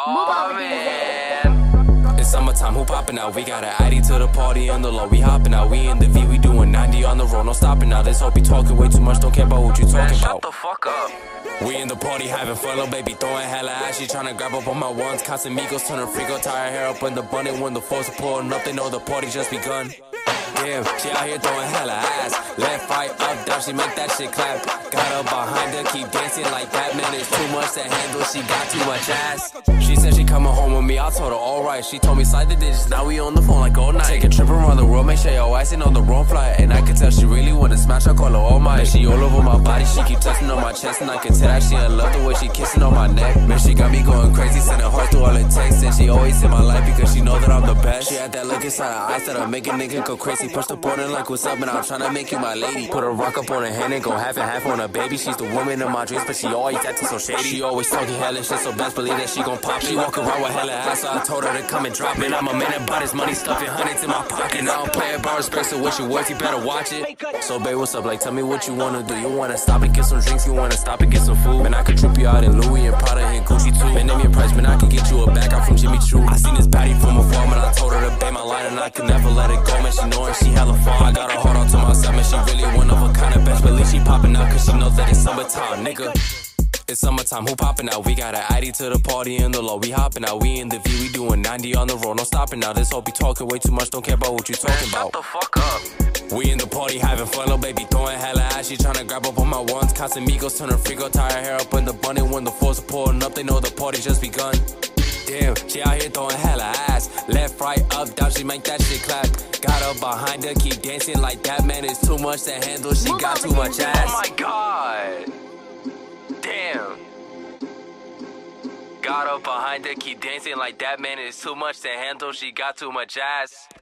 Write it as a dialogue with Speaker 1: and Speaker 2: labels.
Speaker 1: Oh man. It's summertime, who poppin' out? We got an ID to the party in the low. We hoppin' out, we in the V, we doing 90 on the road, no stopping now. This hope be talking way too much, don't care about what you talking about.
Speaker 2: Shut the fuck up.
Speaker 1: We in the party having fun, little baby throwing hella ass. She tryna grab up on my ones, Casamigos turn her freako, tie her hair up in the bun. And when the foes are pulling up, they know the party just begun. Damn, she out here throwing hella ass. Left, right, up, down, she make that shit clap. Got her behind her, keep dancing like that. Man, it's too much to handle, she got too much ass. She said she coming home with me, I told her alright. She told me slide the digits, now we on the phone like all night. Take a trip around the world, make sure your ass ain't on the wrong flight. And I can tell she really wanna smash, I call her all might. She all over my body, she keep touching on my chest. And I can tell that she in love the way she kissing on my neck. Man, she got me going crazy, sending hearts through all the texts. And she always in my life because she know that I'm the best. She had that look inside her eyes that'll make a nigga go crazy. Push the border like what's up, and I'm tryna make you my lady. Put a rock up on her hand and go half and half on her baby. She's the woman of my dreams, but she always acting so shady. She always talking hella shit, so best believe that she gon' pop. She walk around with hella ass, so I told her to come and drop it. I'm a man about his money, stuffing hundreds in my pocket. I don't play about respect, so what you worth, you better watch it. So babe, what's up? Like, tell me what you wanna do. You wanna stop and get some drinks, you wanna stop and get some food. Man, I could trip you out in Louis and Prada and Gucci too. Man, name your price, man, I could get you a bag out from Jimmy Choo. I seen this baddie from afar, man, I told her to pay my line and I could never let it go. Man, she knowin' she hella fun. I got her heart on to myself, man, she really one of a kind of best believe she poppin' out, cause she knows that it's summertime, nigga. It's summertime, who poppin' out? We got an ID to the party in the low. We hoppin' out, we in the V, we doing 90 on the road, no stopping now. This hope be talking way too much, don't care about what you talking about.
Speaker 2: Shut the fuck up.
Speaker 1: We in the party having fun, little baby throwing hella ass. She tryna grab up on my ones, Casamigos turn her freako, tie her hair up in the bun. And when the foes are pulling up, they know the party just begun. Damn, she out here throwing hella ass. Left, right, up, down, she make that shit clap. Got her behind her, keep dancing like that. Man, it's too much to handle, she got too much ass.
Speaker 2: Oh my god. Damn.
Speaker 1: Got her behind her, keep dancing like that. Man, it's too much to handle, she got too much ass.